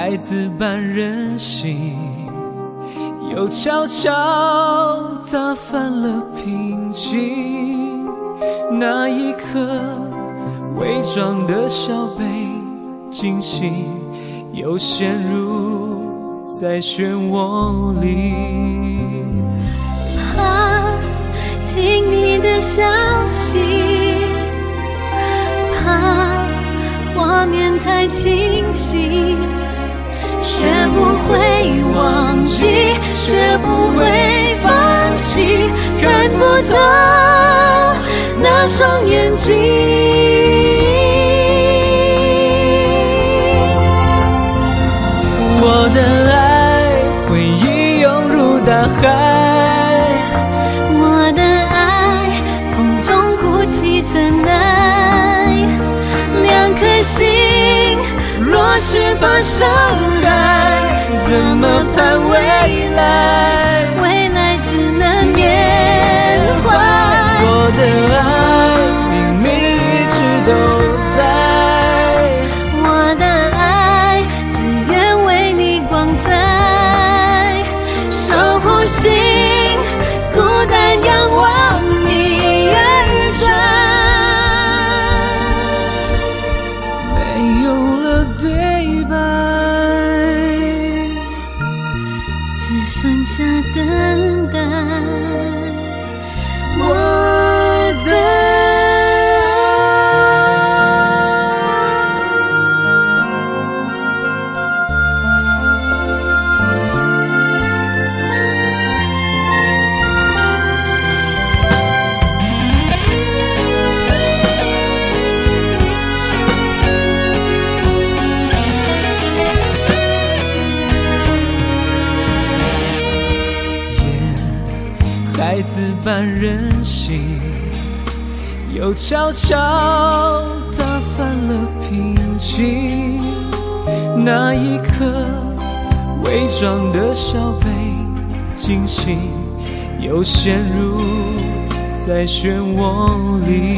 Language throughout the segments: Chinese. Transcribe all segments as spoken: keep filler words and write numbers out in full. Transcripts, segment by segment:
孩子般任性，又悄悄打翻了平静。那一刻伪装的小被惊醒，又陷入在漩涡里。 怕听你的消息，怕画面太清晰，学不会忘记，学不会放弃，看不透那双眼睛。 我的爱，回忆涌入大海， 我的爱，风中哭泣成爱。两颗心若是放伤害，怎么盼未来？未来只能缅怀。 我的爱明明一直都在， 我的爱只愿为你光在，守护心，孤单仰望你而转。 没有了对白， 只剩下等待。 我的孩子般任性，又悄悄打翻了平静。那一刻伪装的小被惊醒，又陷入在漩涡里。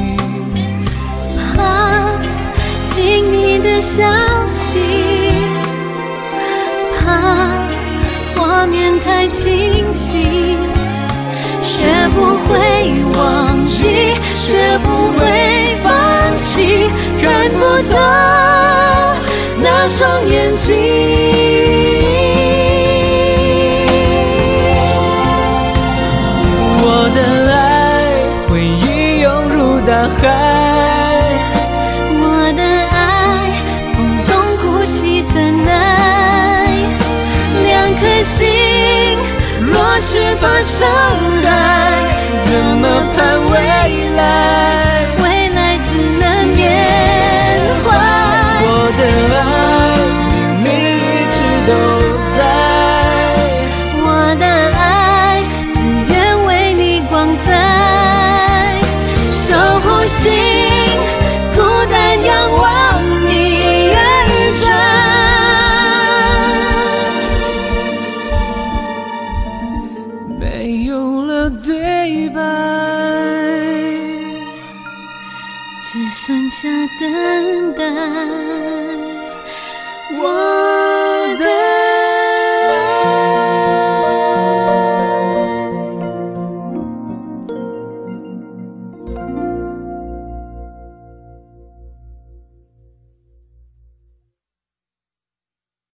怕听你的消息，怕画面太清晰，学不会忘记，学不会放弃，看不透那双眼睛。 我的爱，回忆涌入大海， 我的爱，风中哭泣成爱。两颗心若是放伤害，怎么盼未来？未来只能缅怀。 我的爱明明一直都在， 我的爱只愿为你光在，守护心，孤单仰望你而转。 没有了对白， 只剩下等待。 我的